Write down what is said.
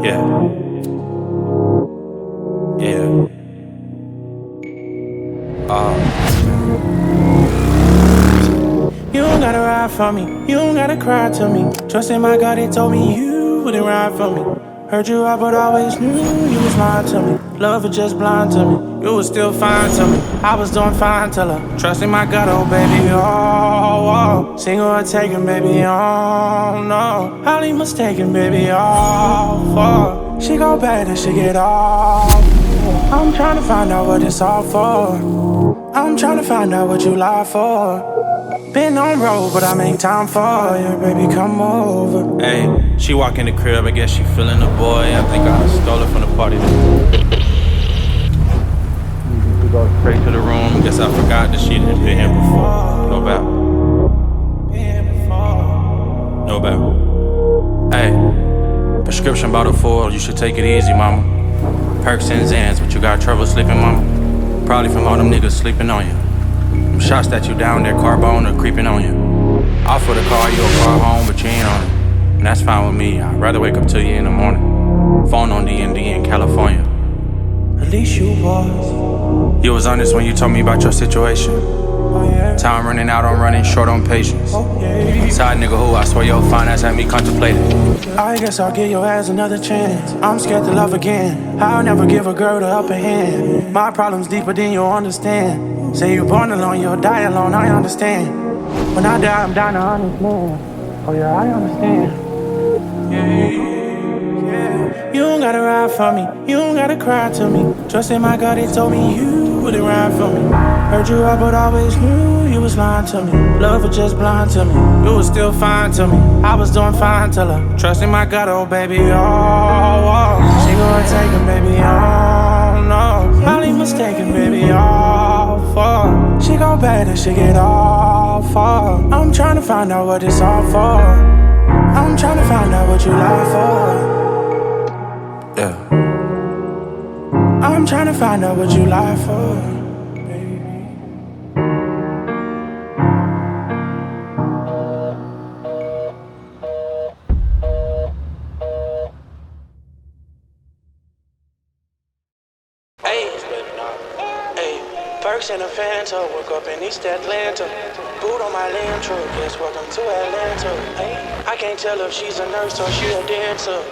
Yeah, yeah. You don't gotta ride for me, you don't gotta cry to me. Trust in my God, he told me you wouldn't ride for me. Heard you out, but always knew you was lying to me. Love was just blind to me, you was still fine to me. I was doing fine till I trust in my God, oh baby, oh, oh. Single or taken, baby, oh no. Highly mistaken, baby, oh, oh. She go back and she get off. I'm trying to find out what it's all for. I'm trying to find out what you lie for. Been on road, but I make time for you, baby, come over. Hey, she walk in the crib, I guess she feeling the boy. I think I stole it from the party. We go straight to the room, guess I forgot that she didn't been here before. No doubt. No doubt. Hey, prescription bottle full, you should take it easy, mama. Perks and Zans, but you got trouble sleeping, mama. Probably from all them niggas sleeping on you. Them shots that you down there, carbone are creeping on you. Offer to call you a car home, but you ain't on it. And that's fine with me, I'd rather wake up to you in the morning. Phone on D&D in California. At least you was. You was honest when you told me about your situation. Oh, yeah. Time running out, I'm running short on patience. Oh, yeah. Side nigga who I swear your fine ass had me contemplating. I guess I'll give your ass another chance. I'm scared to love again. I'll never give a girl the upper hand. My problem's deeper than you'll understand. Say you born alone, you'll die alone, I understand. When I die, I'm down to understand. Oh yeah, I understand. Yeah. You don't gotta ride for me, you don't gotta cry to me. Trust in my God, he told me you wouldn't ride for me. Heard you out, but always knew you was lying to me. Love was just blind to me, you was still fine to me. I was doing fine till I trust in my God, oh baby, oh, oh. She gonna take it, baby, oh no. Highly mistaken, baby, oh, oh. She go back and she get off, oh. I'm trying to find out what it's all for. I'm trying to find out what you lie for. Yeah. I'm trying to find out what you lie for, baby. Hey, Perks and a Fanta, woke up in East Atlanta. Boot on my land truck, yes, welcome to Atlanta. Hey, I can't tell if she's a nurse or she a dancer.